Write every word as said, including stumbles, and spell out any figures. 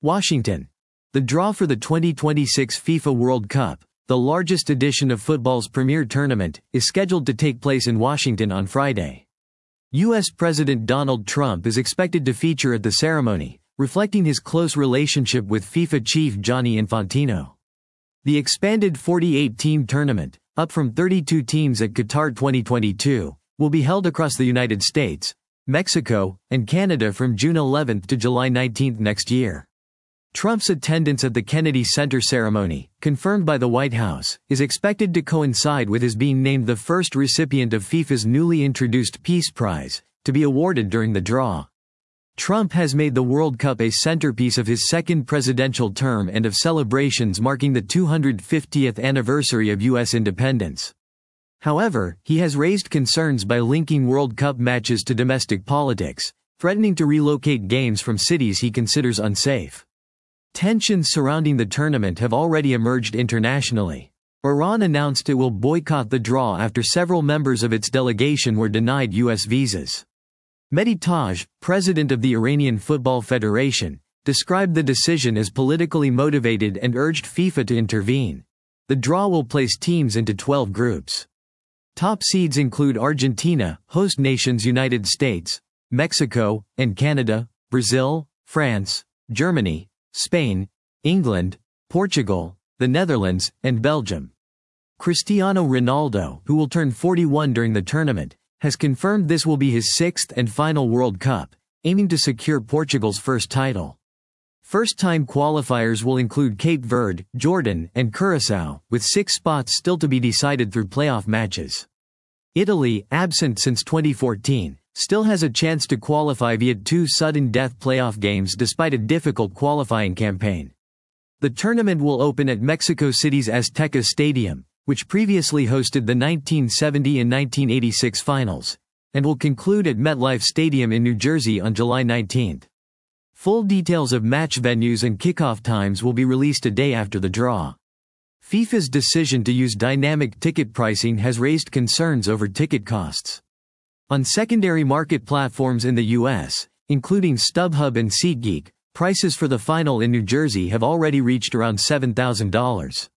Washington. The draw for the twenty twenty-six FIFA World Cup, the largest edition of football's premier tournament, is scheduled to take place in Washington on Friday. U S President Donald Trump is expected to feature at the ceremony, reflecting his close relationship with FIFA chief Gianni Infantino. The expanded forty-eight team tournament, up from thirty-two teams at Qatar twenty twenty-two, will be held across the United States, Mexico, and Canada from June eleventh to July nineteenth next year. Trump's attendance at the Kennedy Center ceremony, confirmed by the White House, is expected to coincide with his being named the first recipient of FIFA's newly introduced Peace Prize, to be awarded during the draw. Trump has made the World Cup a centerpiece of his second presidential term and of celebrations marking the two hundred fiftieth anniversary of U S independence. However, he has raised concerns by linking World Cup matches to domestic politics, threatening to relocate games from cities he considers unsafe. Tensions surrounding the tournament have already emerged internationally. Iran announced it will boycott the draw after several members of its delegation were denied U S visas. Mehdi Taj, president of the Iranian Football Federation, described the decision as politically motivated and urged FIFA to intervene. The draw will place teams into twelve groups. Top seeds include Argentina, host nations United States, Mexico, and Canada, Brazil, France, Germany, Spain, England, Portugal, the Netherlands, and Belgium. Cristiano Ronaldo, who will turn forty-one during the tournament, has confirmed this will be his sixth and final World Cup, aiming to secure Portugal's first title. First-time qualifiers will include Cape Verde, Jordan, and Curaçao, with six spots still to be decided through playoff matches. Italy, absent since twenty fourteen, still has a chance to qualify via two sudden death playoff games despite a difficult qualifying campaign. The tournament will open at Mexico City's Azteca Stadium, which previously hosted the nineteen seventy and nineteen eighty-six finals, and will conclude at MetLife Stadium in New Jersey on July nineteenth. Full details of match venues and kickoff times will be released a day after the draw. FIFA's decision to use dynamic ticket pricing has raised concerns over ticket costs. On secondary market platforms in the U S, including StubHub and SeatGeek, prices for the final in New Jersey have already reached around seven thousand dollars.